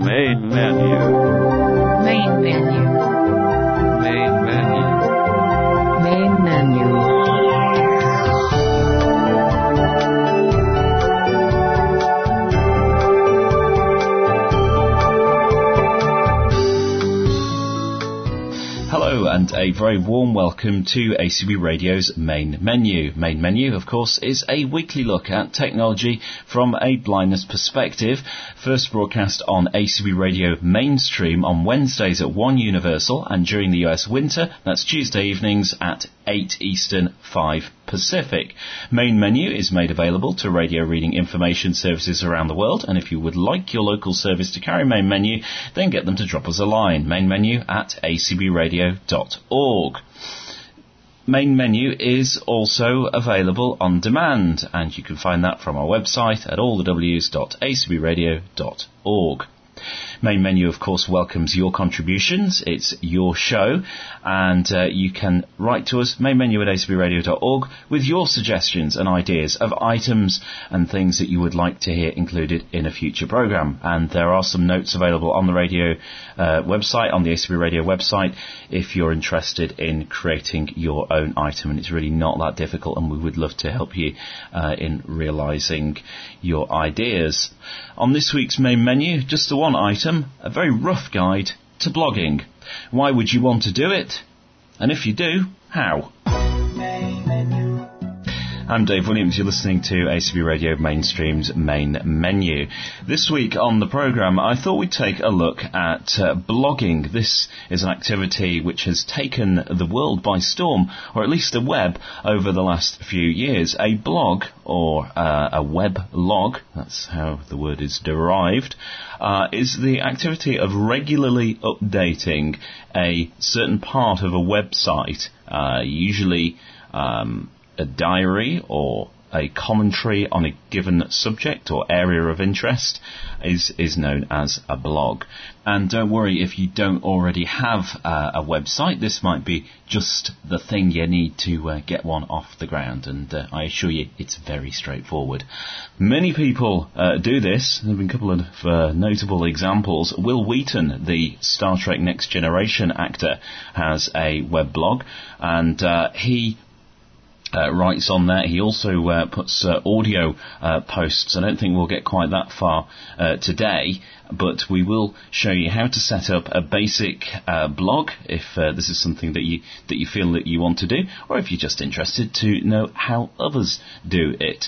Main menu. Main menu. Main menu. Main menu. Hello and a very warm welcome to ACB Radio's Main Menu. Main Menu, of course, is a weekly look at technology from a blindness perspective. First broadcast on ACB Radio Mainstream on Wednesdays at 1 Universal, and during the US winter, that's Tuesday evenings at 8 Eastern, 5 Pacific. Main Menu is made available to radio reading information services around the world, and if you would like your local service to carry Main Menu, then get them to drop us a line. Main Menu at acbradio.org. Main Menu is also available on demand, and you can find that from our website at allthews.acbradio.org. Main Menu, of course, welcomes your contributions. It's your show, and you can write to us, mainmenu@acbradio.org, with your suggestions and ideas of items and things that you would like to hear included in a future programme. And there are some notes available on the radio website, on the ACB Radio website, if you're interested in creating your own item. And it's really not that difficult, and we would love to help you in realising your ideas. On this week's Main Menu, just the one item, a very rough guide to blogging. Why would you want to do it? And if you do, how? I'm Dave Williams. You're listening to ACB Radio Mainstream's Main Menu. This week on the programme, I thought we'd take a look at blogging. This is an activity which has taken the world by storm, or at least the web, over the last few years. A blog, or a web log, that's how the word is derived, is the activity of regularly updating a certain part of a website, usually a diary or a commentary on a given subject or area of interest is known as a blog. And don't worry if you don't already have a website. This might be just the thing you need to get one off the ground, and I assure you it's very straightforward. Many people do this. There have been a couple of notable examples. Will Wheaton, the Star Trek Next Generation actor, has a web blog, and he writes on there. He also puts audio posts. I don't think we'll get quite that far today, but we will show you how to set up a basic blog if this is something that you feel that you want to do, or if you're just interested to know how others do it.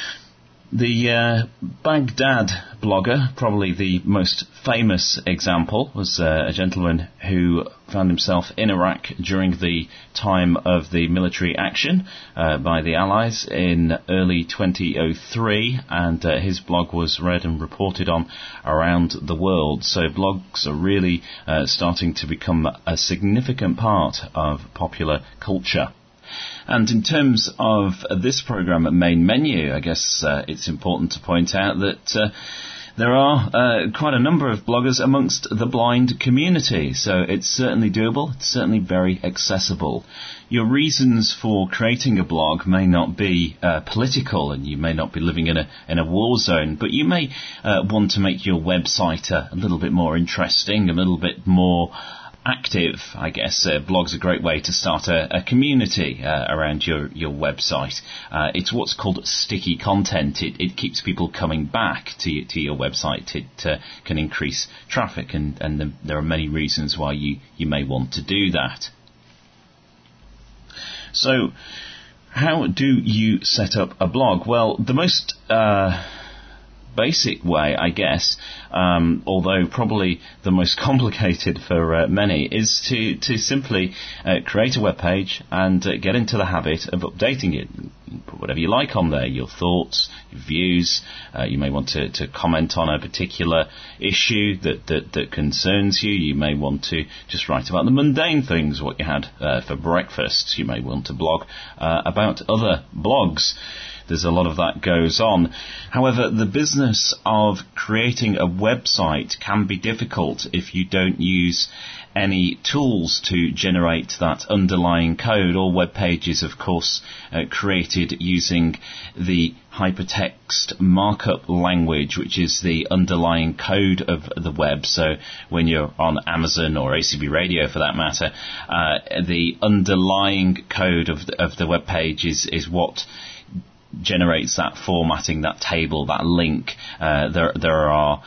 The Baghdad blogger, probably the most famous example, was a gentleman who found himself in Iraq during the time of the military action by the Allies in early 2003, and his blog was read and reported on around the world. So blogs are really starting to become a significant part of popular culture. And in terms of this programme at Main Menu, I guess it's important to point out that there are quite a number of bloggers amongst the blind community, so it's certainly doable, it's certainly very accessible. Your reasons for creating a blog may not be political, and you may not be living in a war zone, but you may want to make your website a little bit more interesting, a little bit more active. I guess blogs are a great way to start a community around your website. It's what's called sticky content. It keeps people coming back to your website. It can increase traffic, and there are many reasons why you may want to do that. So, how do you set up a blog? Well, the most basic way, I guess, although probably the most complicated for many, is to simply create a web page and get into the habit of updating it. Put whatever you like on there, your thoughts, your views. You may want to comment on a particular issue that concerns you. You may want to just write about the mundane things, what you had for breakfast. You may want to blog about other blogs. there's a lot of that goes on. However, the business of creating a website can be difficult if you don't use any tools to generate that underlying code. All web pages, of course, created using the hypertext markup language, which is the underlying code of the web. So when you're on Amazon or ACB Radio, for that matter, the underlying code of the web page is what generates that formatting, that table, that link. There are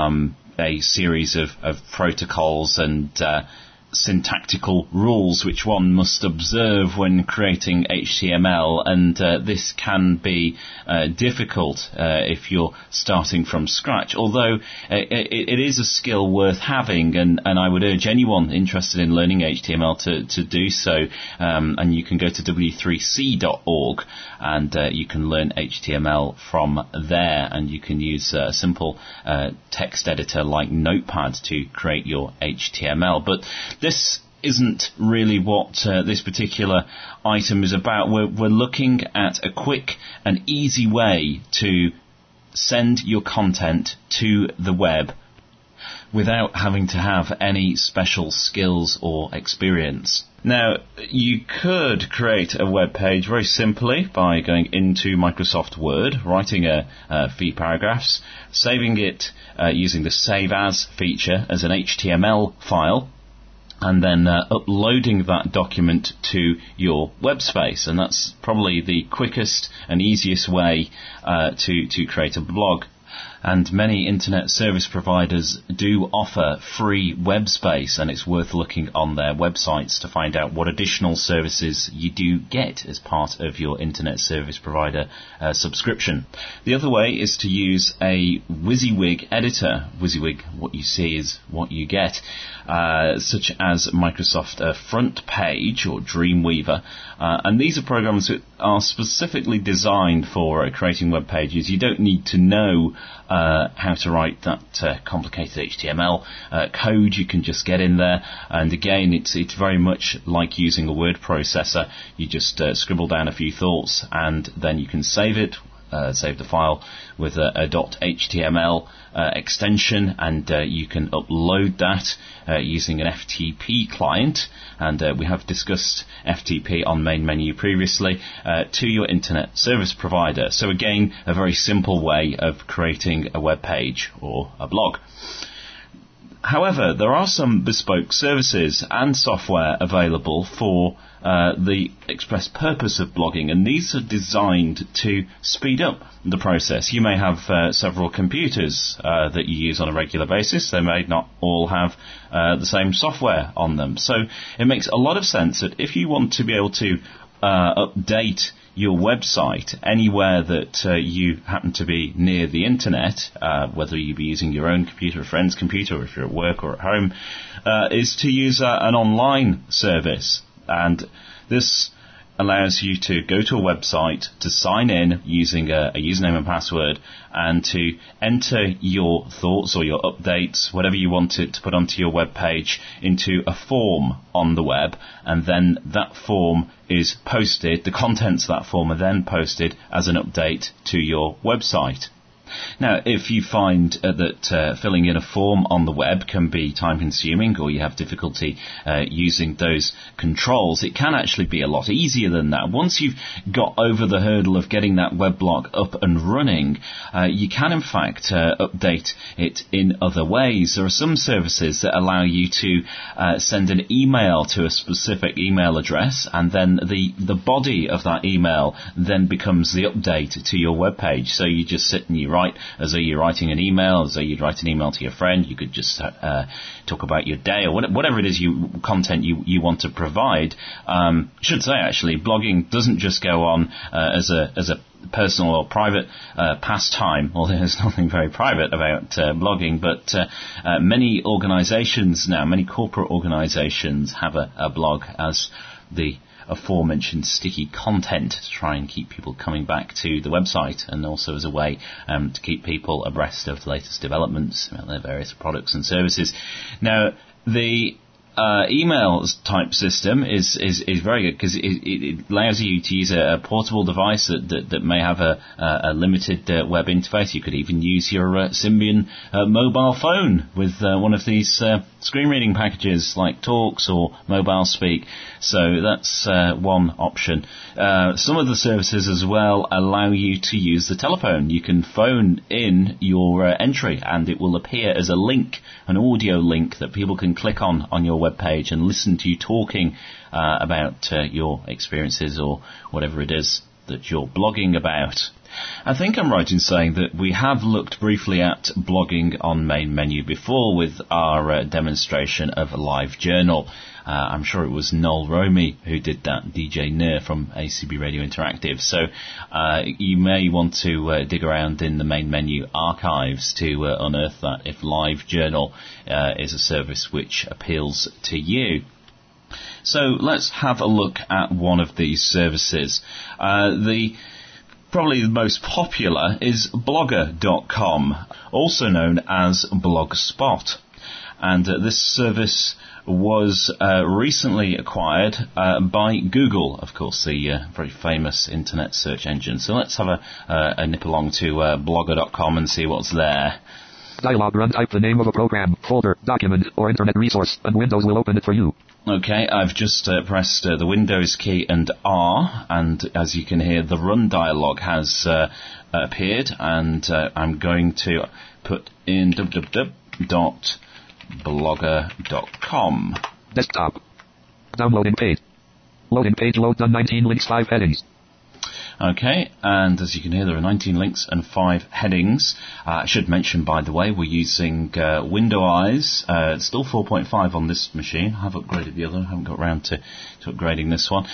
a series of protocols and syntactical rules which one must observe when creating HTML, and this can be difficult if you're starting from scratch, although it is a skill worth having, and I would urge anyone interested in learning HTML to do so, and you can go to w3c.org and you can learn HTML from there, and you can use a simple text editor like Notepad to create your HTML. But this isn't really what this particular item is about. We're looking at a quick and easy way to send your content to the web without having to have any special skills or experience. Now, you could create a web page very simply by going into Microsoft Word, writing a few paragraphs, saving it using the Save As feature as an HTML file, and then uploading that document to your web space. And that's probably the quickest and easiest way to create a blog. And many internet service providers do offer free web space, and it's worth looking on their websites to find out what additional services you do get as part of your internet service provider subscription. The other way is to use a WYSIWYG editor. WYSIWYG, what you see is what you get, such as Microsoft Front Page or Dreamweaver. And these are programs that are specifically designed for creating web pages. You don't need to know how to write that complicated HTML code. You can just get in there, and again, it's very much like using a word processor. You just scribble down a few thoughts, and then you can save it. Save the file with a .html extension, and you can upload that using an FTP client, and we have discussed FTP on Main Menu previously, to your internet service provider. So again, a very simple way of creating a web page or a blog. However, there are some bespoke services and software available for the express purpose of blogging, and these are designed to speed up the process. You may have several computers that you use on a regular basis. They may not all have the same software on them. So it makes a lot of sense that if you want to be able to update your website anywhere that you happen to be near the internet, whether you be using your own computer, a friend's computer, or if you're at work or at home, is to use an online service. And this allows you to go to a website, to sign in using a username and password, and to enter your thoughts or your updates, whatever you want it to put onto your web page, into a form on the web, and then that form is posted, the contents of that form are then posted as an update to your website. Now, if you find that filling in a form on the web can be time-consuming, or you have difficulty using those controls, it can actually be a lot easier than that. Once you've got over the hurdle of getting that weblog up and running, you can in fact update it in other ways. There are some services that allow you to send an email to a specific email address, and then the body of that email then becomes the update to your web page. So you just sit and you write as though you're writing an email, as though you'd write an email to your friend. You could just talk about your day or whatever it is content you want to provide. Should say actually, blogging doesn't just go on as a personal or private pastime, although there's nothing very private about blogging, but many organisations now, many corporate organisations have a blog as the aforementioned sticky content to try and keep people coming back to the website, and also as a way to keep people abreast of the latest developments about their various products and services. Now, the email type system is very good because it allows you to use a portable device that may have a limited web interface. You could even use your Symbian mobile phone with one of these screen reading packages like Talks or Mobile Speak. So that's one option. Some of the services as well allow you to use the telephone. You can phone in your entry and it will appear as a link, an audio link that people can click on your web page and listen to you talking about your experiences or whatever it is that you're blogging about. I think I'm right in saying that we have looked briefly at blogging on Main Menu before with our demonstration of LiveJournal. I'm sure it was Noel Romy who did that, DJ Nir from ACB Radio Interactive. So you may want to dig around in the Main Menu archives to unearth that if LiveJournal is a service which appeals to you. So let's have a look at one of these services. Probably the most popular is Blogger.com, also known as Blogspot. And this service was recently acquired by Google, of course, the very famous internet search engine. So let's have a nip along to Blogger.com and see what's there. Dialog, run, type the name of a program, folder, document, or internet resource, and Windows will open it for you. Okay, I've just pressed the Windows key and R, and as you can hear, the run dialog has appeared, and I'm going to put in www.blogger.com. Desktop. Downloading page. Loading page, load done, 19 links, 5 headings. Okay, and as you can hear, there are 19 links and 5 headings. I should mention, by the way, we're using Window Eyes. It's still 4.5 on this machine. I have upgraded the other. I haven't got around to upgrading this one.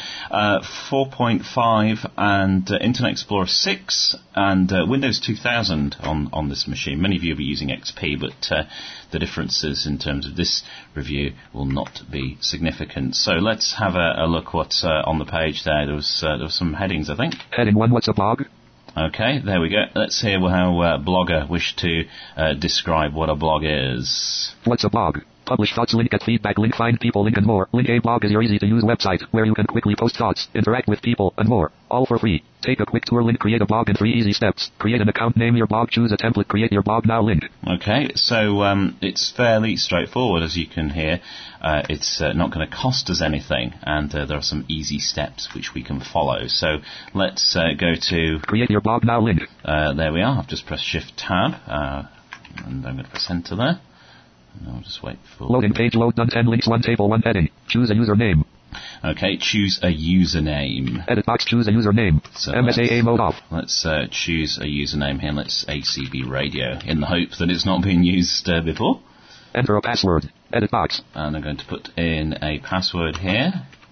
4.5 and Internet Explorer 6 and Windows 2000 on this machine. Many of you will be using XP, but the differences in terms of this review will not be significant. So let's have a look what's on the page there. There was some headings, I think. Heading 1, what's a blog? Okay, there we go. Let's hear how Blogger wished to describe what a blog is. What's a blog? Publish thoughts, link, get feedback, link, find people, link, and more. Link. A blog is your easy-to-use website where you can quickly post thoughts, interact with people, and more. All for free. Take a quick tour. Link. Create a blog in 3 easy steps. Create an account. Name your blog. Choose a template. Create your blog now. Link. Okay, so it's fairly straightforward, as you can hear. It's not going to cost us anything, and there are some easy steps which we can follow. So let's go to Create your blog now. Link. There we are. I've just pressed Shift-Tab, and I'm going to press Enter there. I'll just wait for... Loading page, load done, 10 links, 1 table, 1 heading. Choose a username. Okay, choose a username. Edit box, choose a username. So MSAA mode off. Let's choose a username here. Let's ACB Radio, in the hope that it's not been used before. Enter a password. Edit box. And I'm going to put in a password here.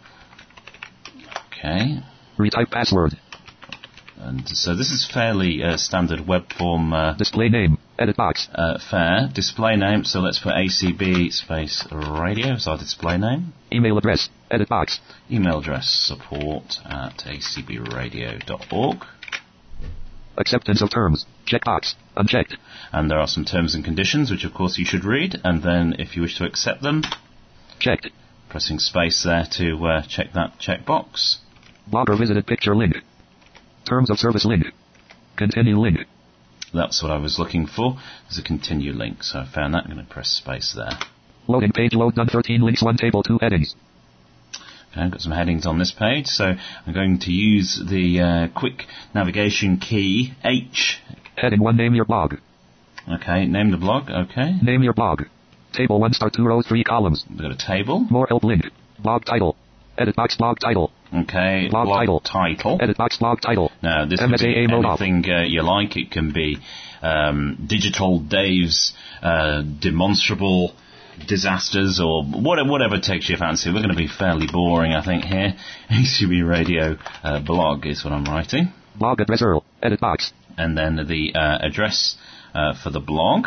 Okay. Retype password. And so this is fairly standard web form. Display name. Edit box. Fair. Display name. So let's put ACB space radio as our display name. Email address. Edit box. Email address support@acbradio.org. Acceptance of terms. Checkbox. Unchecked. And there are some terms and conditions which of course you should read. And then if you wish to accept them, checked. Pressing space there to check that checkbox. Blogger visited picture link. Terms of service link. Continue link. That's what I was looking for. There's a continue link, so I found that. I'm going to press space there. Loading page, load done, 13 links, 1 table, 2 headings. Okay, I've got some headings on this page, so I'm going to use the quick navigation key H. Heading 1, name your blog. Okay, name the blog, okay. Name your blog. Table 1 star 2 rows 3 columns. We've got a table. More help link. Blog title. Edit box blog title. Okay, blog title. Edit box blog title. Now, this can be anything you like. It can be Digital Dave's demonstrable disasters or whatever takes your fancy. We're going to be fairly boring, I think, here. ACB Radio blog is what I'm writing. Blog address URL. Edit box. And then the address for the blog.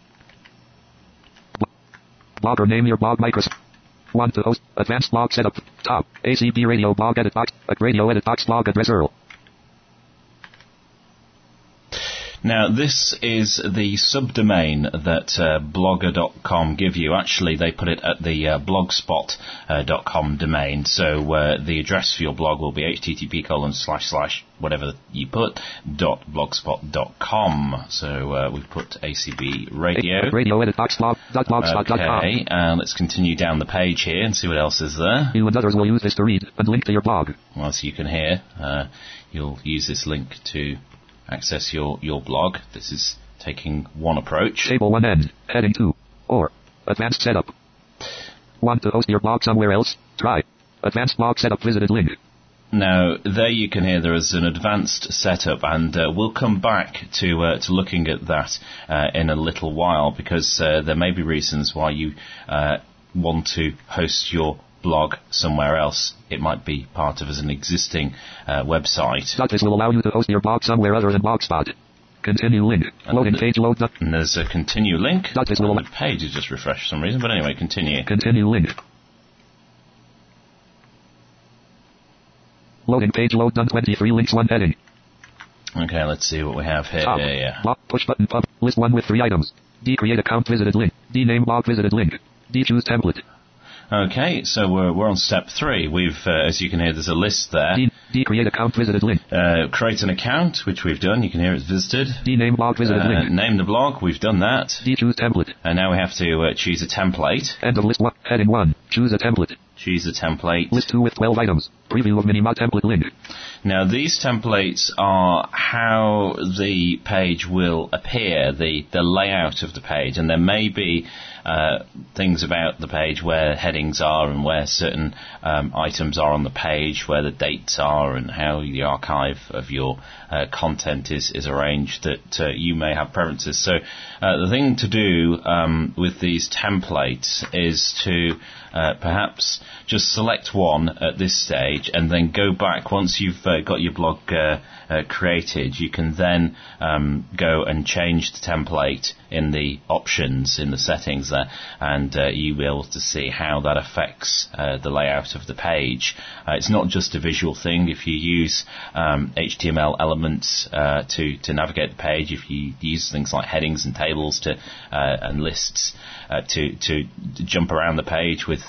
Blogger name your blog Microsoft. Want to host advanced blog setup. Top. ACB Radio blog edit box. Radio edit box blog address URL. Now, this is the subdomain that blogger.com give you. Actually, they put it at the blogspot.com domain. So the address for your blog will be http:// whatever you put .blogspot.com. So we've put ACB Radio. Radio edit box blog.blogspot.com. Okay, and let's continue down the page here and see what else is there. You and others will use this to read and link to your blog. Well, as you can hear, you'll use this link to access your blog. This is taking one approach. Table 1 end, heading 2, or advanced setup. Want to host your blog somewhere else? Try advanced blog setup visited link. Now, there you can hear there is an advanced setup, and we'll come back to looking at that in a little while, because there may be reasons why you want to host your blog somewhere else. It might be part of an existing website. This will allow you to host your blog somewhere other than Blogspot. Continue link. Loading page load. And there's a continue link. This will The page has just refreshed for some reason, but anyway, continue. Continue link. Loading page load done 23 links 1 heading. Okay, let's see what we have here. Top. Yeah. Blog push button pub. List 1 with 3 items. D create account visited link. D name blog visited link. D choose template. Okay, so we're on step 3. We've, as you can hear, there's a list there. D create account visited link. Create an account, which we've done. You can hear it's visited. D name blog visited link. Name the blog, we've done that. D choose template. And now we have to choose a template. End of list 1. Heading 1. Choose a template. Choose a template. List 2 with 12 items. Preview of Minima template link. Now, these templates are how the page will appear, the layout of the page, and there may be things about the page where headings are and where certain items are on the page, where the dates are and how the archive of your content is arranged that you may have preferences. So the thing to do with these templates is to perhaps just select one at this stage and then go back once you've got your blog created. You can then go and change the template in the options, in the settings there, and you'll be able to see how that affects the layout of the page. It's not just a visual thing. If you use HTML elements to navigate the page, if you use things like headings and tables and lists to jump around the page with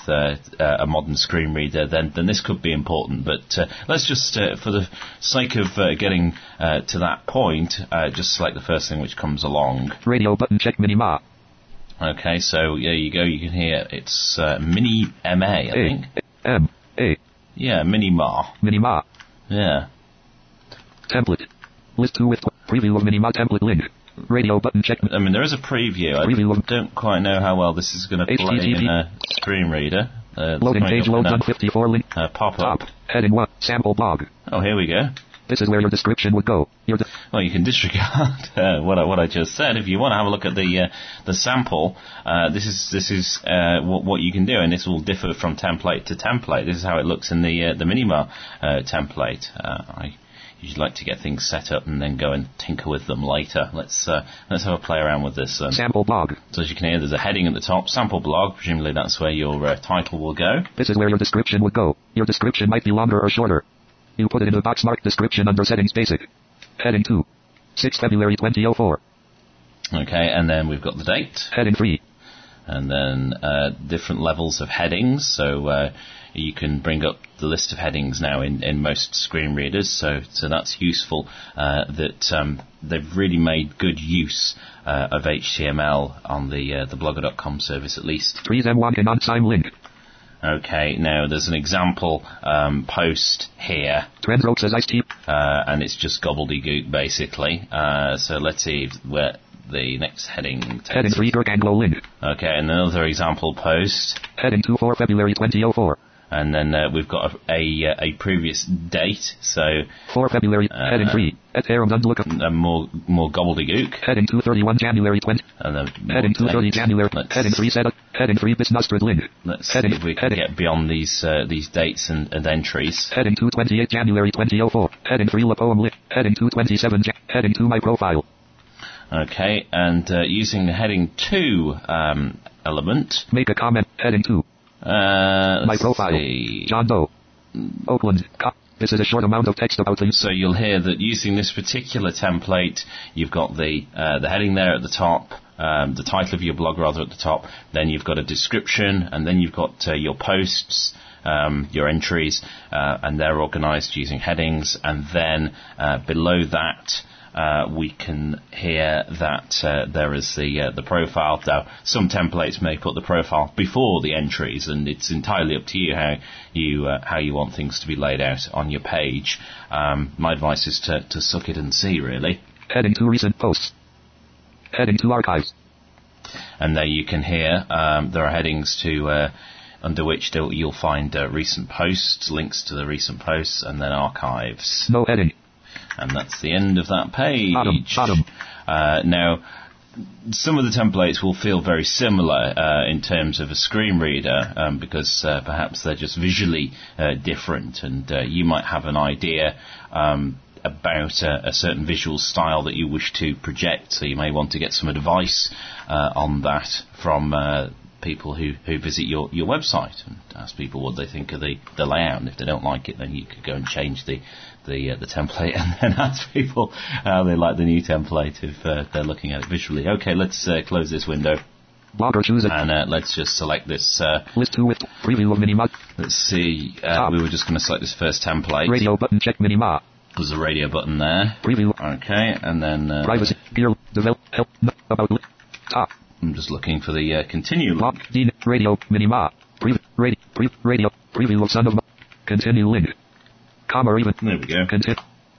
a modern screen reader, then this could be important. But let's just, for the sake of getting to that point, just select the first thing which comes along. Radio button check Minima. Okay, so there you go. You can hear it's Mini MA, I think. M-A. Yeah, Minima. Minima. Yeah. Template. List 2 with preview of Minima template link. Radio button check. I mean, there is a preview. I don't quite know how well this is going to play in a screen reader. Loading page load done 54 link. Pop up. Heading 1. Sample blog. Oh, here we go. This is where your description would go. Well, you can disregard what I just said. If you want to have a look at the sample, this is what you can do, and this will differ from template to template. This is how it looks in the Minima template. I usually like to get things set up and then go and tinker with them later. Let's have a play around with this. Sample blog. So as you can hear, there's a heading at the top, sample blog. Presumably that's where your title will go. This is where your description would go. Your description might be longer or shorter. You put it in a box marked description under settings basic. Heading 2. 6 February 2004. Okay, and then we've got the date. Heading 3. And then different levels of headings. So you can bring up the list of headings now in most screen readers. So that's useful that they've really made good use of HTML on the blogger.com service at least. 3 M1 and on-sign link. Okay, now there's an example post here. Trendrokes as iced tea. And it's just gobbledygook, basically. So let's see where the next heading takes. Heading 3 Dirk Anglo link. Okay, and another example post. Heading 2 4 February 2004. And then we've got a previous date, so 4 February, heading 3, at Aram Look more gobbledygook. Heading 2 31 January 20. And then heading 2 30 January. Heading 3 setup. Heading 3 Bisnustred link. Let's see if we can get beyond these dates and entries. Heading 2 28 January 2004. Heading 3 La Poem link. Heading 2 27 Heading 2 My Profile. Okay, and using the heading 2 element. Make a comment. Heading 2. My profile. See. John Doe. Oakland. This is a short amount of text about the... So you'll hear that using this particular template, you've got the heading there at the top, the title of your blog rather at the top, then you've got a description, and then you've got your posts, your entries, and they're organised using headings, and then below that we can hear that there is the profile. Now, some templates may put the profile before the entries, and it's entirely up to you how you want things to be laid out on your page. My advice is to suck it and see, really. Heading to recent posts. Heading to archives. And there you can hear there are headings to under which you'll find recent posts, links to the recent posts, and then archives. No heading. And that's the end of that page. Bottom. Now, some of the templates will feel very similar in terms of a screen reader because perhaps they're just visually different, and you might have an idea about a certain visual style that you wish to project, so you may want to get some advice on that from people who visit your website, and ask people what they think of the layout, and if they don't like it, then you could go and change the template, and then ask people how they like the new template if they're looking at it visually. Okay, let's close this window. Blogger choose it. And let's just select this. List 2 with preview of Minima. Let's see. We were just going to select this first template. Radio button check Minima. There's a radio button there. Preview. Okay, and then privacy. Gear. Develop. Help. About. Top. I'm just looking for the continue Blog. link. Dean. Radio. Minima. Preview. Radio. Preview of son of. Continue link. Comma or even. There we go. Continue.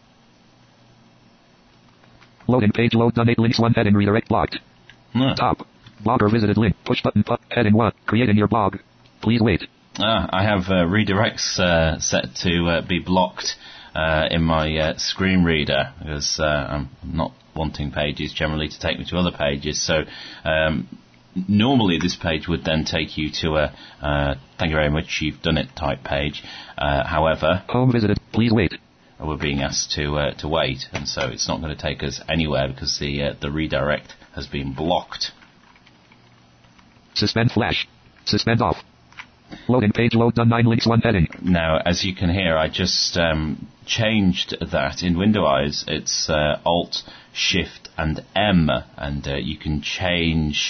Loading page. Load done 8 links 1 heading redirect blocked. No. Top. Blogger visited link. Push button. Heading 1. Creating your blog. Please wait. I have redirects set to be blocked in my screen reader because I'm not wanting pages generally to take me to other pages. So normally this page would then take you to a thank you very much, you've done it type page. However, home visited. Please wait. We're being asked to wait, and so it's not going to take us anywhere because the redirect has been blocked. Suspend flash. Suspend off. Loading page. Load done 9 links 1 heading. Now, as you can hear, I just changed that. In Windows, it's Alt, Shift, and M, and you can change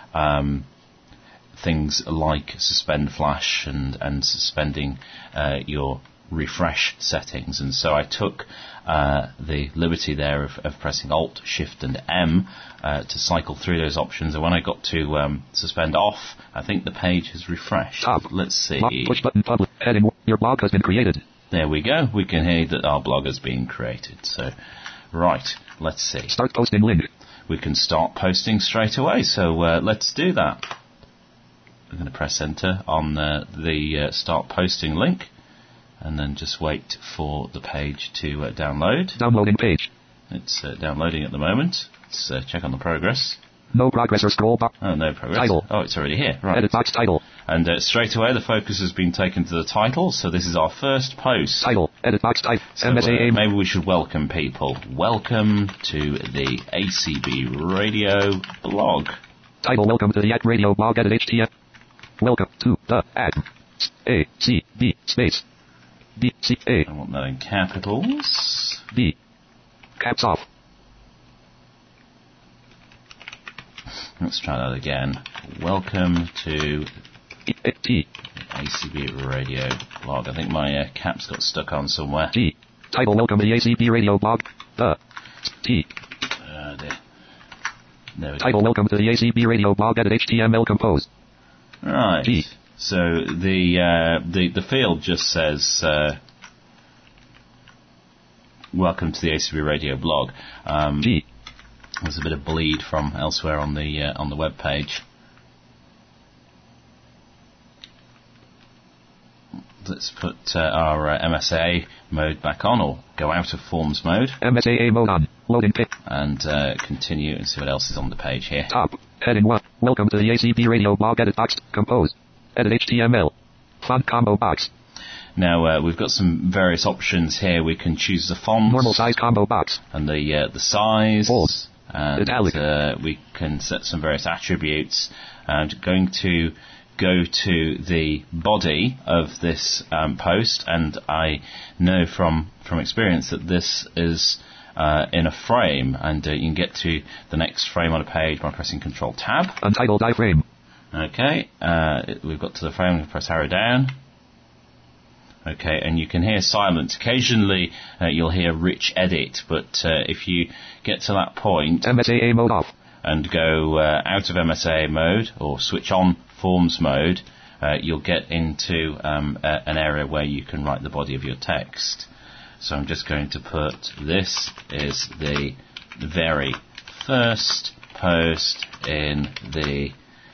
things like suspend flash and suspending your refresh settings. And so I took the liberty there of pressing Alt, Shift, and M to cycle through those options. And when I got to suspend off, I think the page has refreshed. Top. Let's see. Push button public. Heading. Your blog has been created. There we go. We can hear that our blog has been created. So, right, let's see. Start posting link. We can start posting straight away. So let's do that. I'm going to press enter on the start posting link, and then just wait for the page to download. Downloading page. It's downloading at the moment. Let's check on the progress. No progress or scroll bar. Oh, no progress. Title. Oh, it's already here. Right. Edit box title. And straight away the focus has been taken to the title, so this is our first post. Title. Edit box type. So, MSAA. maybe we should welcome people. Welcome to the ACB Radio blog. Title. Welcome to the ACB Radio blog. Edit HTML. Welcome to the ACB space. DCA. I want that in capitals. B. Caps off. Let's try that again. Welcome to T. ACB Radio blog. I think my caps got stuck on somewhere. T. Title. Welcome to the ACB Radio blog. The T. There we Title. go. Welcome to the ACB Radio blog. Edit HTML. Compose. Right. T. So the field just says welcome to the ACB Radio blog. T. There's a bit of bleed from elsewhere on the web page. Let's put our MSA mode back on, or go out of forms mode. MSAA mode on. Loading pick. And continue and see what else is on the page here. Top. Heading 1. Welcome to the ACB Radio blog. Edit box. Compose. Edit HTML. Font combo box. Now we've got some various options here. We can choose the font. Normal size combo box. And the size. Bold. And Italic. we can set some various attributes. And going to go to the body of this post, and I know from experience that this is in a frame, and you can get to the next frame on a page by pressing Control Tab. Untitled iframe. Okay, we've got to the frame, we press arrow down. Okay, and you can hear silence. Occasionally you'll hear rich edit, but if you get to that point MSAA mode off. and go out of MSAA mode or switch on Forms mode, you'll get into an area where you can write the body of your text. So I'm just going to put, this is the very first post in the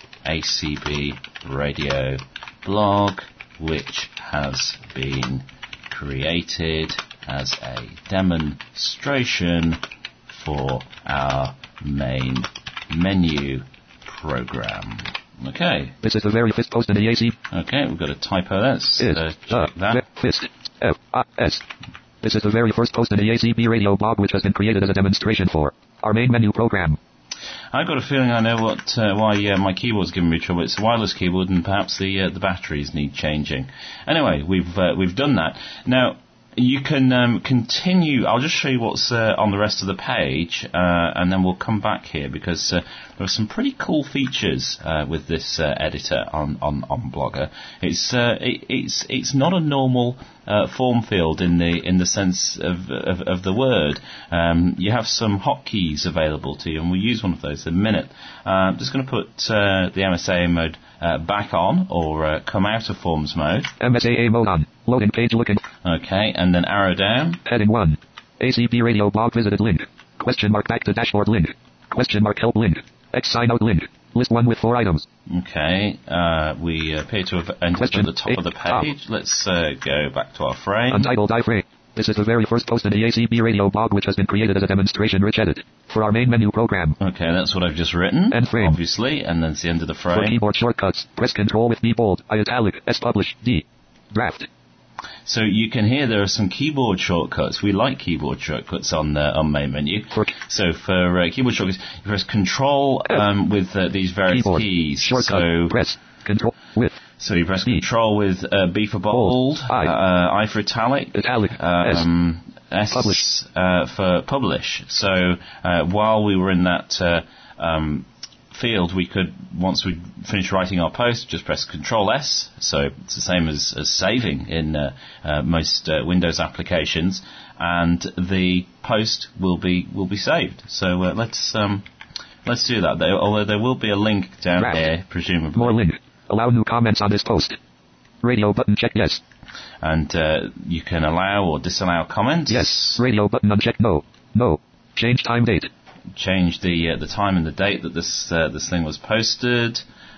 ACB Radio blog, which has been created as a demonstration for our main menu program. Okay. This is the very first post in the AC. Okay, we've got a typo there. Check that. Fist. F-I-S. This is the very first post in the ACB Radio blog, which has been created as a demonstration for our main menu program. I've got a feeling I know why my keyboard's giving me trouble. It's a wireless keyboard, and perhaps the batteries need changing. Anyway, we've done that. Now you can continue. I'll just show you what's on the rest of the page, and then we'll come back here because there are some pretty cool features with this editor on Blogger. It's not a normal form field in the sense of the word. You have some hotkeys available to you, and we'll use one of those in a minute. I'm just going to put the MSAA mode back on, or come out of Forms mode. MSAA mode on. Loading page looking. Okay, and then arrow down. Heading 1. ACB Radio blog visited link. Question mark back to dashboard link. Question mark help link. X sign out link. List 1 with 4 items. Okay, we appear to have entered to the top of the page. Let's go back to our frame. Untitled iframe. This is the very first post in the ACB Radio blog, which has been created as a demonstration rich edit for our main menu program. Okay, that's what I've just written. End frame. Obviously, and then it's the end of the frame. For keyboard shortcuts, press Control with B bold, I italic, S publish, D. Draft. So you can hear there are some keyboard shortcuts. We like keyboard shortcuts on main menu. So for keyboard shortcuts, you press Control with these various keyboard. keys. Shortcut, so press Control with. So you press B. Control with B for bold, I for italic, S publish. For publish. So while we were in that field, we could, once we finished writing our post, just press Control S. So it's the same as saving in most Windows applications, and the post will be saved. So let's do that. Although there will be a link down Draft. here, presumably. More link. Allow new comments on this post. Radio button check yes. And you can allow or disallow comments. Yes. Radio button uncheck no. No. Change time date. Change the time and the date that this thing was posted,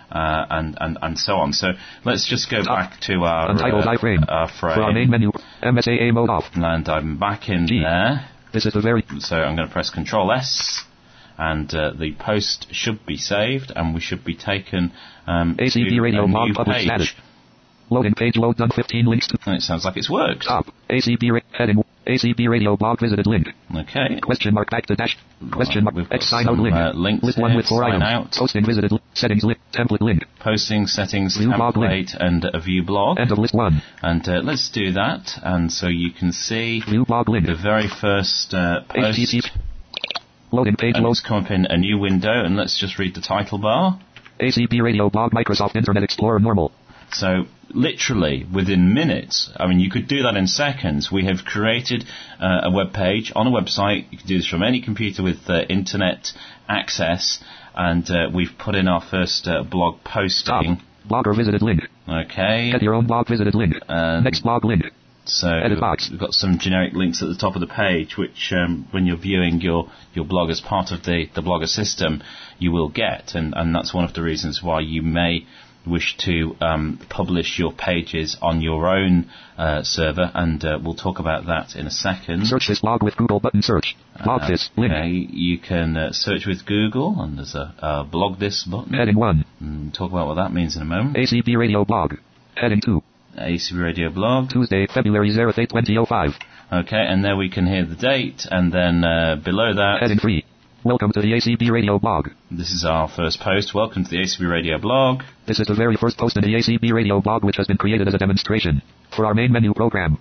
and so on. So let's just go back to our Untitled iframe. our frame. For our main menu, MSAA mode off. And I'm back in G. there. This is the very. So I'm going to press Control S, and the post should be saved, and we should be taken ACB to Radio a blog new published page. status. Loading page load done 15 links to. And it sounds like it's worked. Top. Heading. ACB Radio blog visited link. Okay. Question mark back to dash. Question mark We've got X sign out some, link. links List here. 1 with 4 Sign items. out. Posting visited settings link. Template link. Posting settings, View blog link. template, and a view blog. End of list 1. And let's do that. And so you can see View blog link. the very first post. HTTP. Loading page And load. it's come up in a new window, and let's just read the title bar. ACB Radio blog Microsoft Internet Explorer normal. So literally within minutes, I mean, you could do that in seconds. We have created a web page on a website. You can do this from any computer with internet access, and we've put in our first blog posting. Top. Blogger visited link. Okay. Get your own blog visited link. Next blog link. So Edit box. we've got some generic links at the top of the page, which when you're viewing your blog as part of the Blogger system, you will get, and that's one of the reasons why you may wish to publish your pages on your own server, and we'll talk about that in a second. Search this blog with Google button search. Blog this link. Okay, you can search with Google, and there's a blog this button. Heading 1. Talk about what that means in a moment. ACB Radio blog. Heading 2. ACB Radio blog. Tuesday, February 0th, 2005. Okay, and there we can hear the date, and then below that, Heading 3. Welcome to the ACB Radio blog. This is our first post. Welcome to the ACB Radio blog. This is the very first post in the ACB Radio blog which has been created as a demonstration for our main menu program.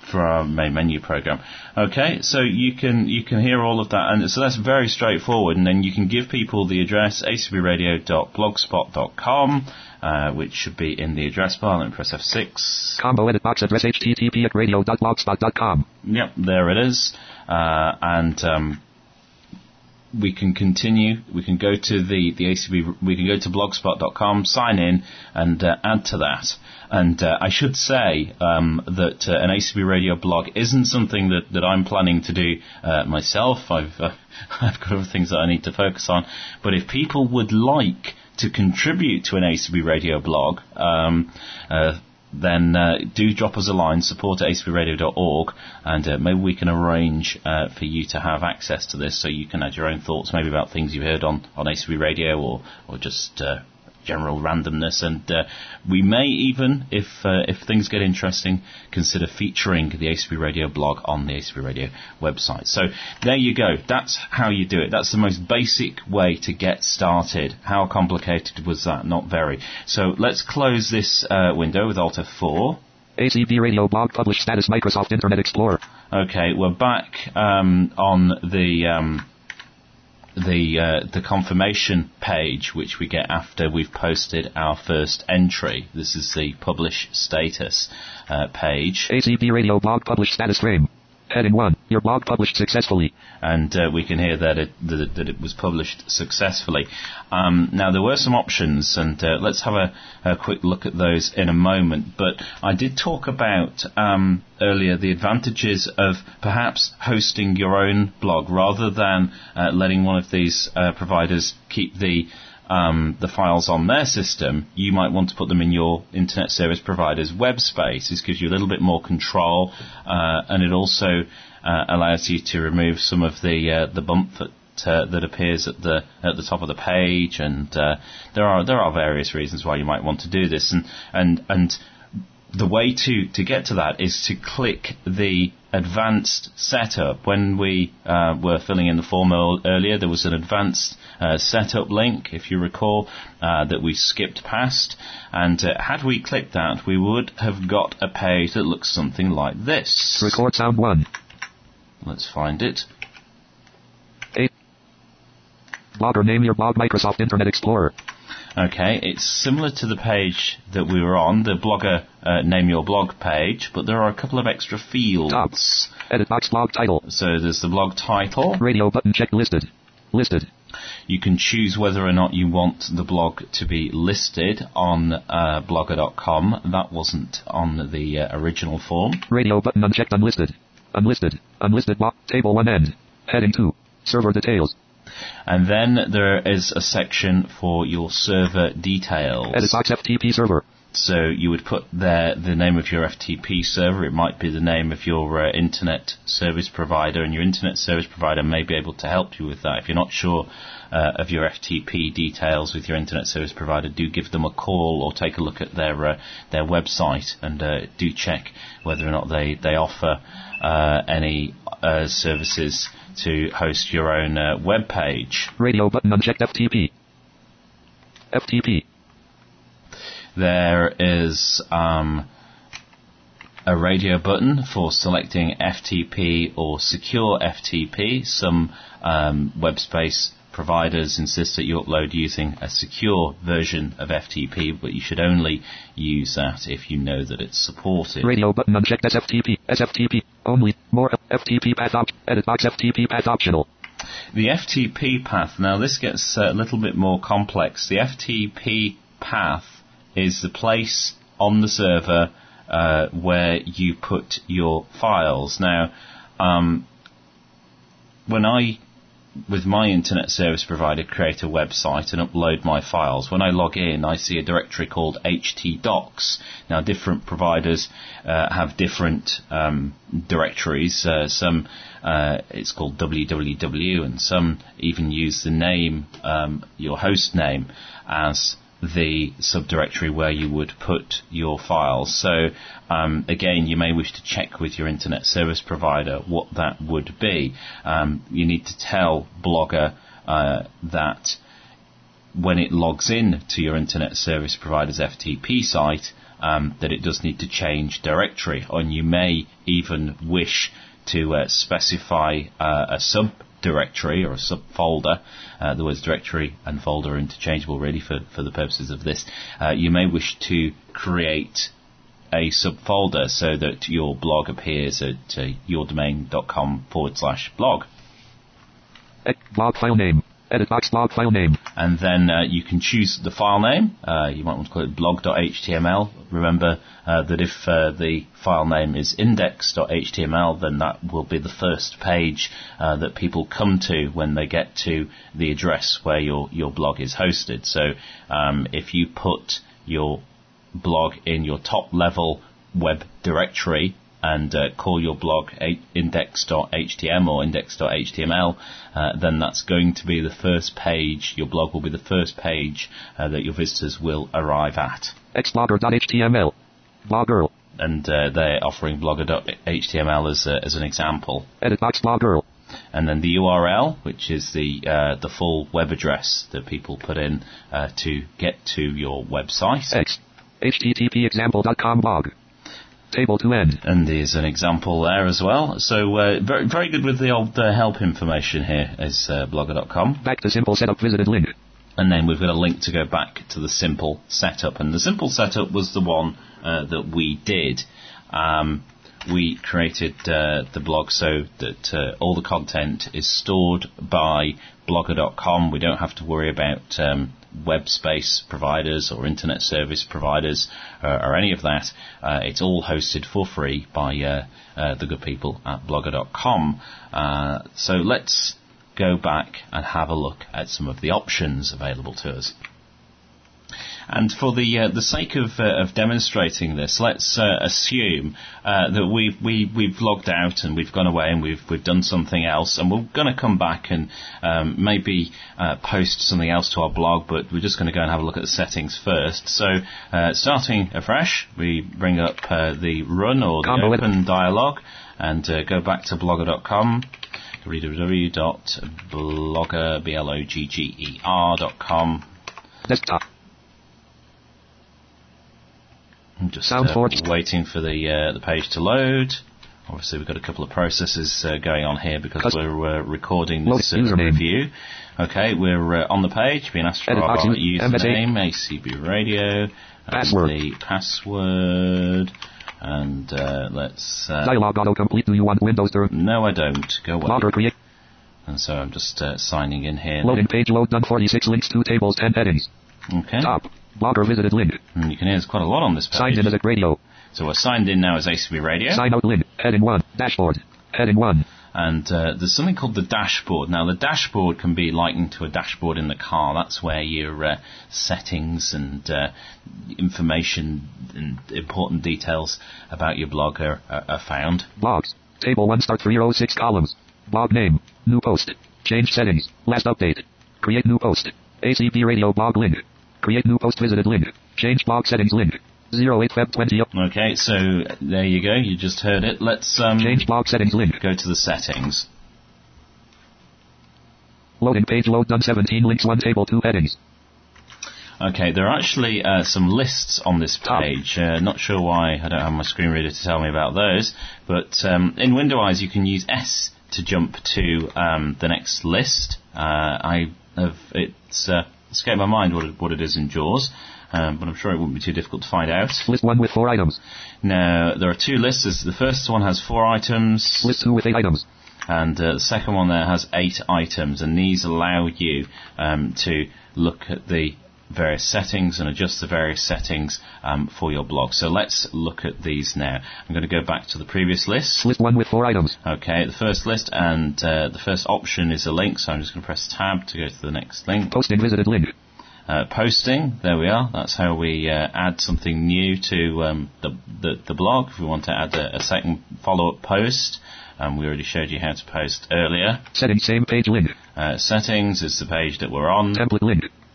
Okay, so you can hear all of that, and so that's very straightforward. And then you can give people the address acbradio.blogspot.com, which should be in the address bar. Let me press F6. Combo edit box address http@radio.blogspot.com. Yep, there it is, we can continue. We can go to the ACB. We can go to blogspot.com, sign in, and add to that. And I should say that an ACB Radio blog isn't something that I'm planning to do myself. I've got other things that I need to focus on. But if people would like to contribute to an ACB Radio blog, then do drop us a line, support@acbradio.org, and maybe we can arrange for you to have access to this so you can add your own thoughts, maybe about things you've heard on ACB Radio or just general randomness, and we may even, if things get interesting, consider featuring the ACB Radio blog on the ACB Radio website. So there you go. That's how you do it. That's the most basic way to get started. How complicated was that? Not very. So let's close this window with Alt F4. ACB Radio blog published status Microsoft Internet Explorer. Okay, we're back on the confirmation page, which we get after we've posted our first entry. This is the publish status page. ACB Radio blog published status frame. Heading 1. Your blog published successfully. And we can hear that it was published successfully. Now, there were some options, and let's have a quick look at those in a moment. But I did talk about earlier the advantages of perhaps hosting your own blog rather than letting one of these providers keep the files on their system. You might want to put them in your internet service provider's web space. This gives you a little bit more control, and it also allows you to remove some of the bump that appears at the top of the page, and there are various reasons why you might want to do this, and the way to get to that is to click the advanced setup. When we were filling in the form earlier, there was an advanced setup link, if you recall, that we skipped past, and had we clicked that, we would have got a page that looks something like this. Record sound 1. Let's find it. 8. Blogger name your blog Microsoft Internet Explorer. Okay, it's similar to the page that we were on, the Blogger Name Your Blog page, but there are a couple of extra fields. Top. Edit box blog title. So there's the blog title. Radio button checked listed. Listed. You can choose whether or not you want the blog to be listed on blogger.com. That wasn't on the original form. Radio button unchecked unlisted. Unlisted. Unlisted block. Table 1 end. Heading 2. Server details. And then there is a section for your server details. Edit box FTP server. So you would put there the name of your FTP server. It might be the name of your internet service provider, and your internet service provider may be able to help you with that. If you're not sure of your FTP details with your internet service provider, do give them a call or take a look at their website, and do check whether or not they offer any services to host your own web page. Radio button unchecked FTP. FTP. There is a radio button for selecting FTP or secure FTP. Some web space providers insist that you upload using a secure version of FTP, but you should only use that if you know that it's supported. Radio button unchecked SFTP. SFTP. Only. More. FTP path edit box FTP path optional. The FTP path, now this gets a little bit more complex. The FTP path is the place on the server where you put your files. Now, when I, with my internet service provider, create a website and upload my files, when I log in, I see a directory called htdocs. Now, different providers have different directories. Some it's called www, and some even use the name, your host name, as the subdirectory where you would put your files. So again, you may wish to check with your internet service provider what that would be. You need to tell Blogger that when it logs in to your internet service provider's FTP site, that it does need to change directory, and you may even wish to specify a subdirectory or a subfolder. The words directory and folder are interchangeable really for the purposes of this. You may wish to create a subfolder so that your blog appears at yourdomain.com/blog. Blog file name. Edit box blog file name. And then you can choose the file name. You might want to call it blog.html. Remember that if the file name is index.html, then that will be the first page that people come to when they get to the address where your blog is hosted. So if you put your blog in your top level web directory and call your blog index.html or index.html, then that's going to be the first page, your blog will be the first page that your visitors will arrive at. Xblogger.html. Blogger. And they're offering blogger.html as an example. Edit box blogger. And then the URL, which is the full web address that people put in to get to your website. X. http example.com blog. Table to end. And there's an example there as well. So very very good with the old help information here is blogger.com. Back to simple setup visited link. And then we've got a link to go back to the simple setup. And the simple setup was the one that we did. We created the blog so that all the content is stored by blogger.com. We don't have to worry about web space providers or internet service providers or any of that. It's all hosted for free by the good people at blogger.com. So let's go back and have a look at some of the options available to us. And for the sake of demonstrating this, let's assume that we've logged out and we've gone away and we've done something else, and we're going to come back and maybe post something else to our blog, but we're just going to go and have a look at the settings first. So starting afresh, we bring up the run or the open dialog and go back to blogger.com. www.blogger.com. Desktop. I'm just SoundForge. waiting for the page to load. Obviously, we've got a couple of processes going on here because we're recording this review. Okay, we're on the page, being asked for our username, ACB Radio, password. the password, and let's... Dialog autocomplete. Do you want Windows to... No, I don't. Go away. Blogger create. And so I'm just signing in here. Loading page load done. 46 links, 2 tables, 10 headings. Okay. Top. Blogger visited link. And you can hear there's quite a lot on this page. Signed in as a radio. So we're signed in now as ACB Radio. Sign out link. Heading 1. Dashboard. Heading 1. And there's something called the dashboard. Now, the dashboard can be likened to a dashboard in the car. That's where your settings and information and important details about your blog are found. Blogs. Table 1 start 306 columns. Blog name. New post. Change settings. Last update. Create new post. ACB Radio blog link. Create new post visited link. Change blog settings link. 08 Feb 20. Okay, so there you go. You just heard it. Let's change blog settings link. Go to the settings. Loading page load done. 17 links, 1 table, 2 headings. Okay, there are actually some lists on this page. Not sure why I don't have my screen reader to tell me about those. But in Windows, you can use S to jump to the next list. It's escaped my mind what it is in JAWS, but I'm sure it wouldn't be too difficult to find out. List 1 with 4 items. Now, there are 2 lists. The first one has 4 items. List 2 with 8 items. And the second one there has 8 items, and these allow you to look at the various settings and adjust the various settings for your blog. So let's look at these now. I'm going to go back to the previous list. List 1 with 4 items. Okay, the first list, and the first option is a link, so I'm just going to press tab to go to the next link. Posting visited link. Posting, there we are. That's how we add something new to the blog. If we want to add a second follow-up post, we already showed you how to post earlier. Settings, same page link. Settings is the page that we're on. Template link.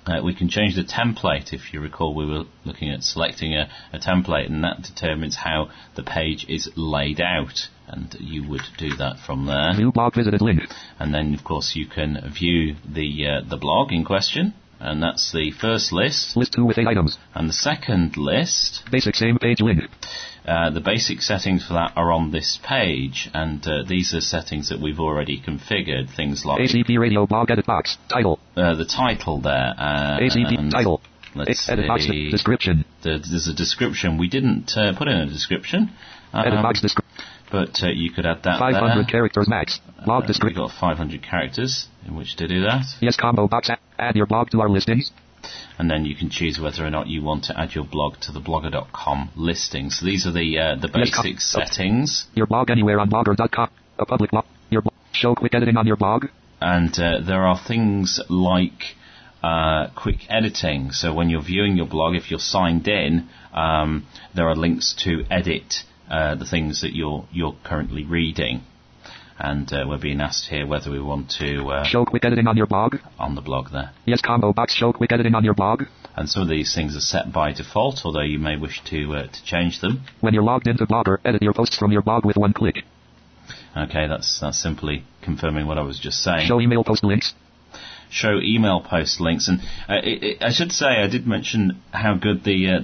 We can change the template. If you recall, we were looking at selecting a template, and that determines how the page is laid out. And you would do that from there. View blog visited link. And then, of course, you can view the blog in question. And that's the first list. List 2 with 8 items. And the second list, Basic same page link. the basic settings for that are on this page. And these are settings that we've already configured. Things like ACP radio blog edit box. Title. the title there. ACP title. Let's Edit box see. description. There's a description. We didn't put in a description. Edit box description. But you could add that 500 there. characters max. Blog We've description. got 500 characters in which to do that. Yes combo box. Add your blog to our listings. And then you can choose whether or not you want to add your blog to the blogger.com listing. So these are the basic settings. Your blog anywhere on blogger.com. A public blog. Your blog. Show quick editing on your blog. And there are things like quick editing. So when you're viewing your blog, if you're signed in, there are links to edit the things that you're currently reading. And we're being asked here whether we want to Show quick editing on your blog. on the blog there. Yes combo box. Show quick editing on your blog. And some of these things are set by default, although you may wish to change them. When you're logged into Blogger, edit your posts from your blog with one click. Okay, that's simply confirming what I was just saying. Show email post links. Show email post links, and I should say I did mention how good the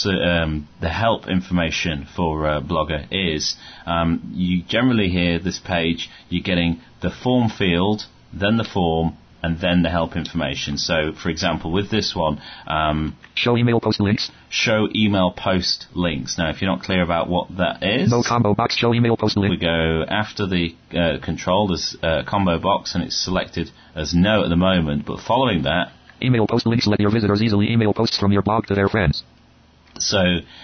help information for Blogger is. You generally hear this page, you're getting the form field, then the form, and then the help information. So, for example, with this one, Show email post links. show email post links. Now, if you're not clear about what that is, No combo box. Show email post we link. go after the control, there's combo box, and it's selected as no at the moment, but following that, Email post links let your visitors easily email posts from your blog to their friends. so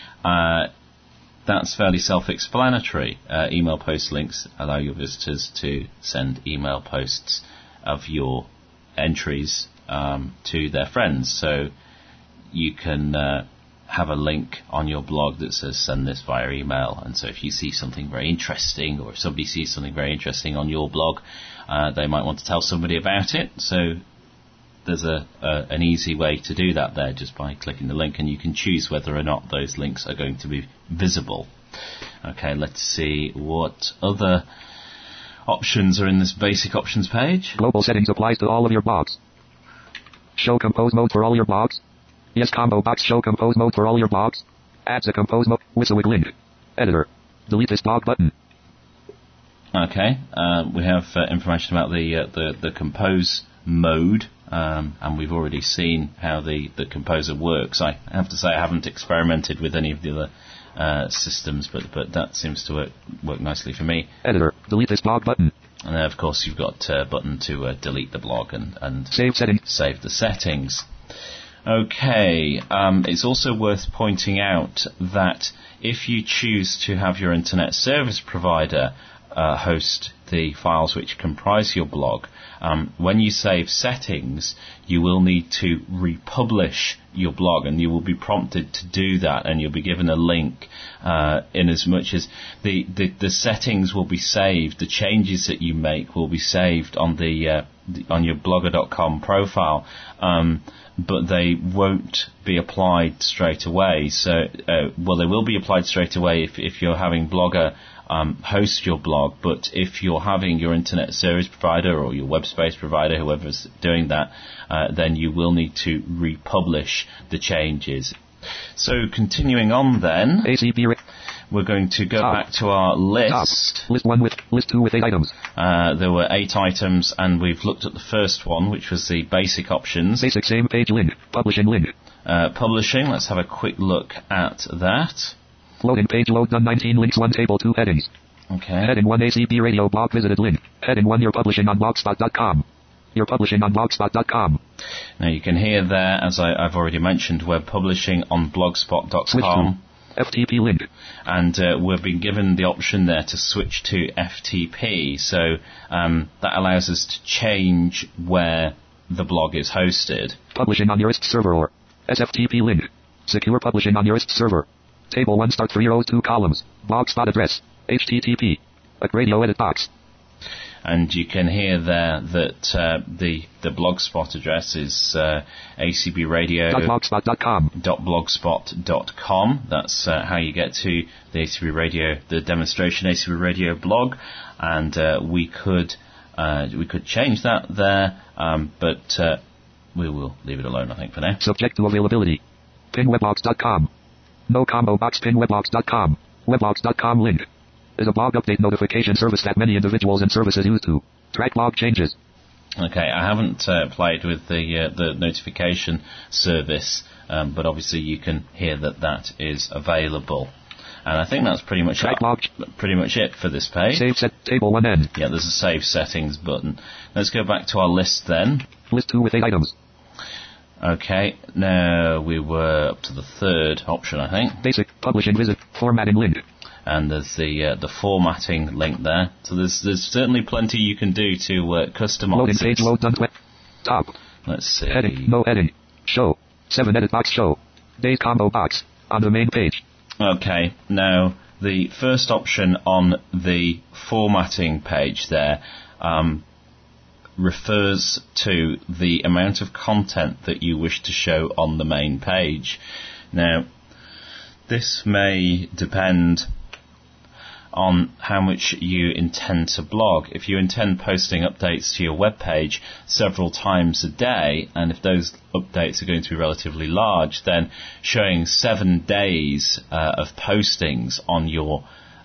that's fairly self-explanatory. Email post links allow your visitors to send email posts of your entries to their friends. So you can have a link on your blog that says send this via email, and so if you see something very interesting, or if somebody sees something very interesting on your blog, they might want to tell somebody about it. So there's an easy way to do that there, just by clicking the link, and you can choose whether or not those links are going to be visible. Okay, let's see what other options are in this basic options page. Global settings applies to all of your blogs. Show compose mode for all your blogs. Yes combo box. Show compose mode for all your blogs. Adds a compose mode. WYSIWYG link. Editor. Delete this blog button. Okay, we have information about the compose mode, and we've already seen how the composer works. I have to say I haven't experimented with any of the other systems, but that seems to work nicely for me. Editor. Delete this blog button. And then, of course, you've got a button to delete the blog and Save settings. save the settings. Okay, it's also worth pointing out that if you choose to have your internet service provider host the files which comprise your blog, when you save settings, you will need to republish your blog, and you will be prompted to do that, and you'll be given a link in as much as the settings will be saved, the changes that you make will be saved on on your blogger.com profile, but they won't be applied straight away. So, well, they will be applied straight away if you're having Blogger host your blog, but if you're having your internet service provider or your web space provider, whoever's doing that, then you will need to republish the changes. So continuing on then, ACP. we're going to go back to our list. List 2 with 8 items. There were 8 items, and we've looked at the first one, which was the basic options. Basic same page link. Publishing link. Publishing, let's have a quick look at that. Loading page load done 19 links 1 table 2 headings. Okay. Heading 1 ACP radio blog visited link. Heading 1 you're publishing on blogspot.com. You're publishing on blogspot.com. Now you can hear there, as I've already mentioned, we're publishing on blogspot.com. Switch to FTP link. And we've been given the option there to switch to FTP. So that allows us to change where the blog is hosted. Publishing on your IST server or SFTP link. Secure publishing on your IST server. Table 1 start 3 rows 2 columns. Blogspot address. HTTP. A radio edit box. And you can hear there that the Blogspot address is acbradio.blogspot.com. That's how you get to the ACB Radio, the demonstration ACB Radio blog, and we could change that there, but we will leave it alone, I think, for now. Subject to availability. Pinweblogs.com. No combo box. Pinweblogs.com. Weblogs.com link is a blog update notification service that many individuals and services use to track blog changes. Okay, I haven't played with the notification service, but obviously you can hear that is available. And I think that's pretty much it for this page. Save set table 1N. Yeah, there's a save settings button. Let's go back to our list then. List 2 with 8 items. Okay, now we were up to the third option, I think. Basic, publishing, visit, formatting link. And there's the formatting link there. So there's certainly plenty you can do to customize Loading page, load done. Top. Let's see. Heading, no heading. Show. 7 edit box show. Date combo box. On the main page. Okay, now the first option on the formatting page there refers to the amount of content that you wish to show on the main page. Now, this may depend on how much you intend to blog. If you intend posting updates to your web page several times a day, and if those updates are going to be relatively large, then showing 7 days of postings on your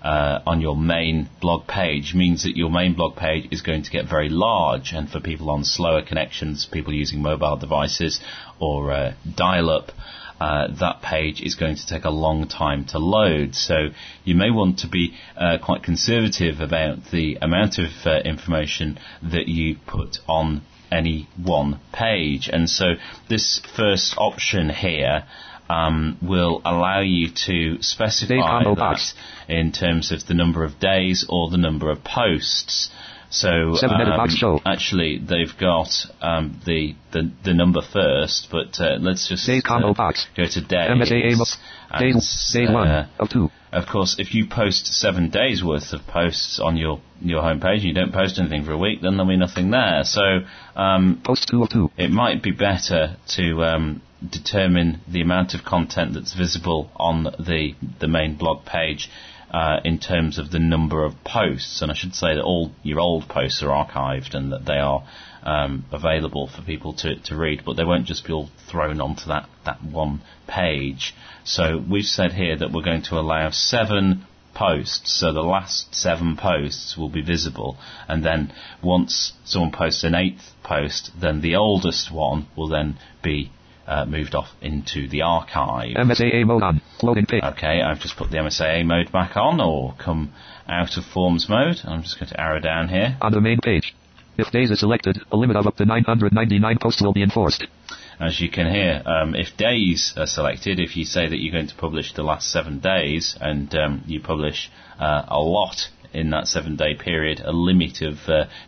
main blog page means that your main blog page is going to get very large, and for people on slower connections, people using mobile devices or dial-up, that page is going to take a long time to load. So you may want to be quite conservative about the amount of information that you put on any one page. And so this first option here will allow you to specify that in terms of the number of days or the number of posts. So actually, they've got the number first, but let's just go to days. Day 1 of 2. Of course, if you post 7 days worth of posts on your homepage and you don't post anything for a week, then there'll be nothing there. So post 2 of 2. It might be better to determine the amount of content that's visible on the main blog page in terms of the number of posts. And I should say that all your old posts are archived and that they are available for people to read, but they won't just be all thrown onto that one page. So we've said here that we're going to allow 7 posts, so the last 7 posts will be visible, and then once someone posts an 8th post, then the oldest one will then be moved off into the archive. MSAA mode on. Loading page. Okay, I've just put the MSAA mode back on, or come out of forms mode. I'm just going to arrow down here. On the main page. If days is selected, a limit of up to 999 posts will be enforced. As you can hear, if days are selected, if you say that you're going to publish the last 7 days, and you publish a lot in that 7-day period, a limit of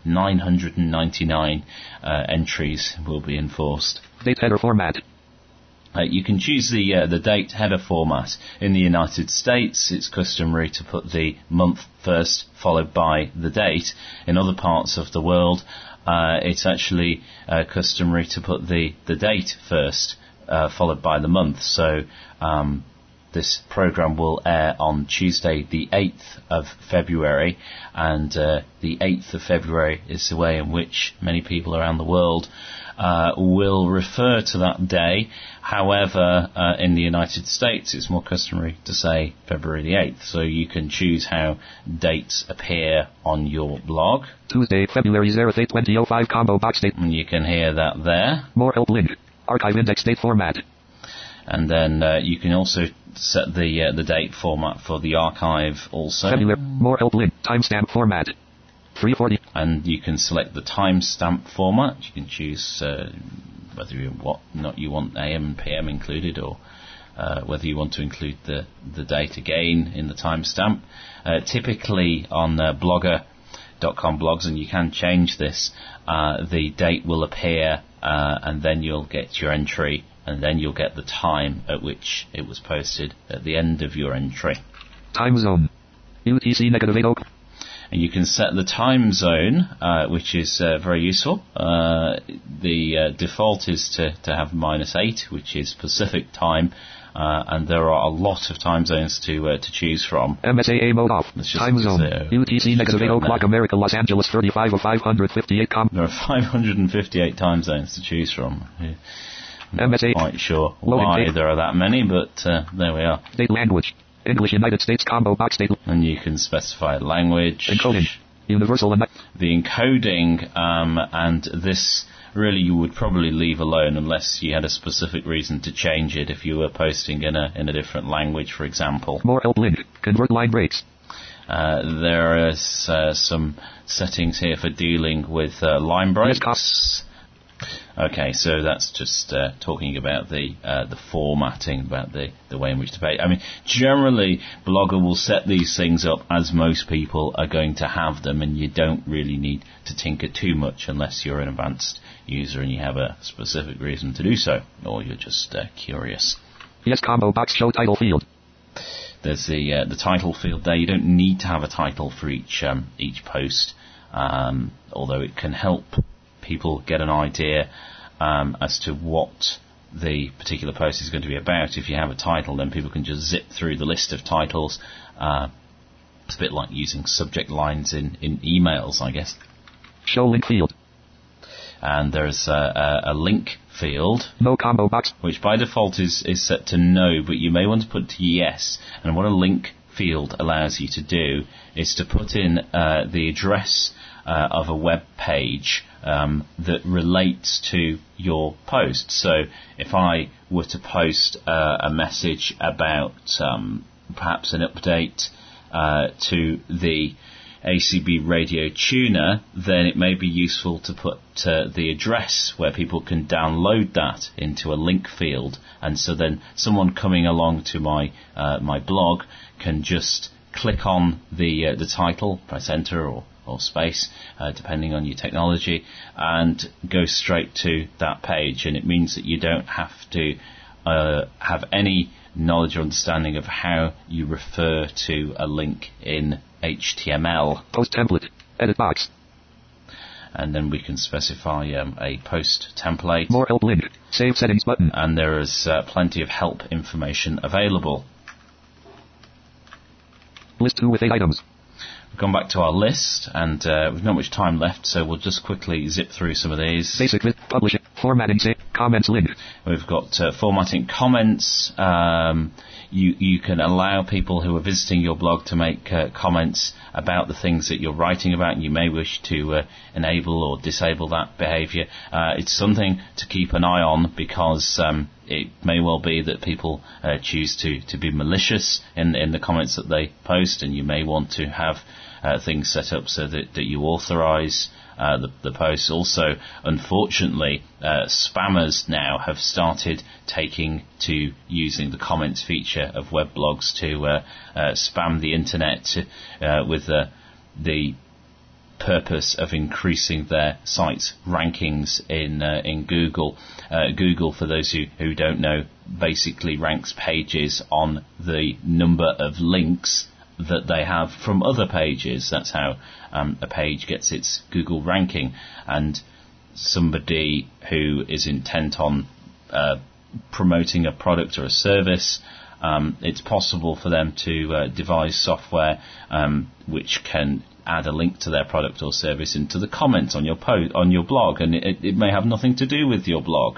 999 entries will be enforced. Date header format. You can choose the date header format. In the United States, it's customary to put the month first, followed by the date. In other parts of the world, it's actually customary to put the date first, followed by the month. So this program will air on Tuesday, the 8th of February, and the 8th of February is the way in which many people around the world will refer to that day. However, in the United States, it's more customary to say February the 8th, so you can choose how dates appear on your blog. Tuesday, February 0th, 2005 combo box date. And you can hear that there. More help link. Archive index date format. And then you can also set the date format for the archive also. February. More help link. Timestamp format. 340. And you can select the timestamp format. You can choose whether you want AM and PM included, or whether you want to include the date again in the timestamp. Typically on blogger.com blogs, and you can change this, the date will appear and then you'll get your entry, and then you'll get the time at which it was posted at the end of your entry. Time zone. UTC -8. And you can set the time zone, which is very useful. The default is to have -8, which is Pacific time, and there are a lot of time zones to choose from. MSAA mode off. Time zone. UTC -8 o'clock America, Los Angeles 35 of 558. There are 558 time zones to choose from. I'm MSA. not quite sure Loading why date. there are that many, but there we are. State language. English United States combo box state. And you can specify language. Encoding. Universal and The encoding, and this really you would probably leave alone unless you had a specific reason to change it if you were posting in a different language, for example. more help link. Convert line breaks. There is some settings here for dealing with line breaks. Okay, so that's just talking about the formatting, about the way in which to pay. I mean, generally, Blogger will set these things up as most people are going to have them, and you don't really need to tinker too much unless you're an advanced user and you have a specific reason to do so, or you're just curious. Yes combo box show title field. There's the title field there. You don't need to have a title for each post, although it can help people get an idea as to what the particular post is going to be about. If you have a title, then people can just zip through the list of titles. It's a bit like using subject lines in emails, I guess. Show link field. And there's a link field, No combo box. which by default is set to no, but you may want to put to yes. And what a link field allows you to do is to put in the address of a web page that relates to your post. So if I were to post a message about perhaps an update to the ACB radio tuner, then it may be useful to put the address where people can download that into a link field, and so then someone coming along to my blog can just click on the title, press enter or space, depending on your technology, and go straight to that page. And it means that you don't have to have any knowledge or understanding of how you refer to a link in HTML. Post template. Edit box. And then we can specify a post template. More help link. Save settings button. And there is plenty of help information available. List 2 with 8 items. We've gone back to our list, and we've not much time left, so we'll just quickly zip through some of these. Basic publishing. Formatting. Save. Comments link. We've got formatting comments. You can allow people who are visiting your blog to make comments about the things that you're writing about, and you may wish to enable or disable that behaviour. It's something to keep an eye on, because it may well be that people choose to be malicious in the comments that they post, and you may want to have things set up so that you authorise the posts. Also, unfortunately, spammers now have started taking to using the comments feature of web blogs to spam the internet with the purpose of increasing their site's rankings in Google. Google, for those who don't know, basically ranks pages on the number of links that they have from other pages. That's how a page gets its Google ranking. And somebody who is intent on promoting a product or a service, it's possible for them to devise software which can add a link to their product or service into the comments on your on your blog, and it may have nothing to do with your blog.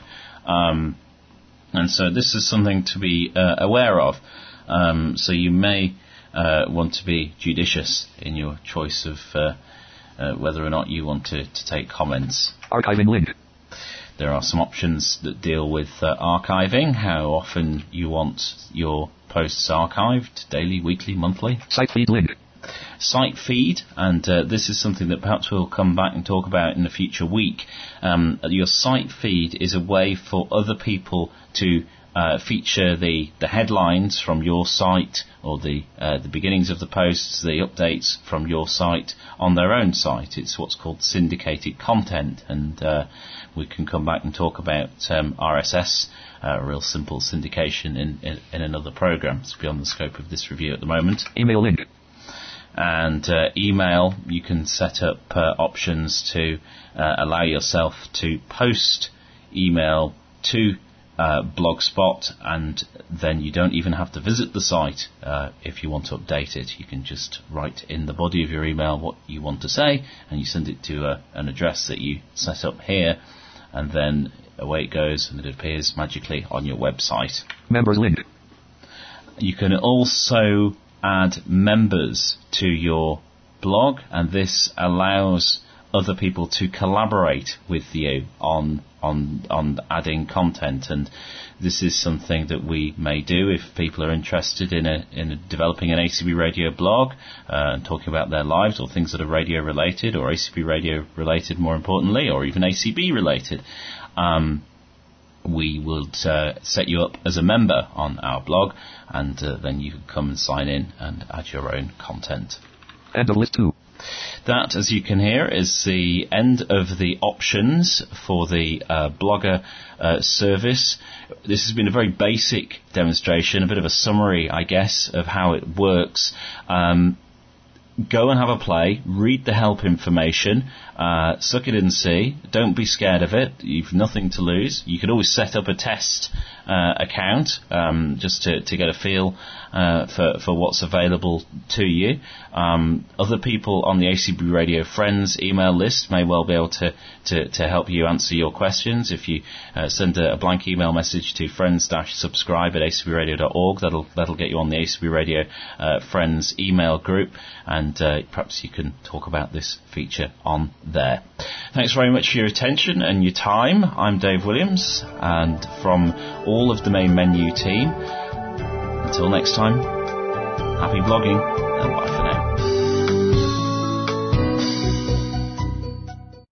And so this is something to be aware of. So you may want to be judicious in your choice of whether or not you want to take comments. Archiving link. There are some options that deal with archiving, how often you want your posts archived, daily, weekly, monthly. Site feed link. Site feed, and this is something that perhaps we'll come back and talk about in a future week. Your site feed is a way for other people to feature the headlines from your site, or the beginnings of the posts, the updates from your site on their own site. It's what's called syndicated content, and we can come back and talk about RSS, real simple syndication, in another program. It's beyond the scope of this review at the moment. Email link. And email, you can set up options to allow yourself to post email to Blogspot, and then you don't even have to visit the site if you want to update it. You can just write in the body of your email what you want to say, and you send it to an address that you set up here, and then away it goes, and it appears magically on your website. Members link. You can also add members to your blog, and this allows other people to collaborate with you on adding content, and this is something that we may do if people are interested in developing an ACB Radio blog and talking about their lives or things that are radio related, or ACB Radio related more importantly, or even ACB related. We would set you up as a member on our blog, and then you can come and sign in and add your own content. End of list 2. That, as you can hear, is the end of the options for the Blogger service. This has been a very basic demonstration, a bit of a summary, I guess, of how it works. Go and have a play, read the help information, suck it and see. Don't be scared of it. You've nothing to lose. You could always set up a test account just to get a feel for what's available to you. Other people on the ACB Radio Friends email list may well be able to help you answer your questions. If you send a blank email message to friends-subscribe@acbradio.org, that'll get you on the ACB Radio Friends email group, and perhaps you can talk about this feature on there. Thanks very much for your attention and your time. I'm Dave Williams, and from all of the Main Menu team, until next time, happy blogging, and bye for now.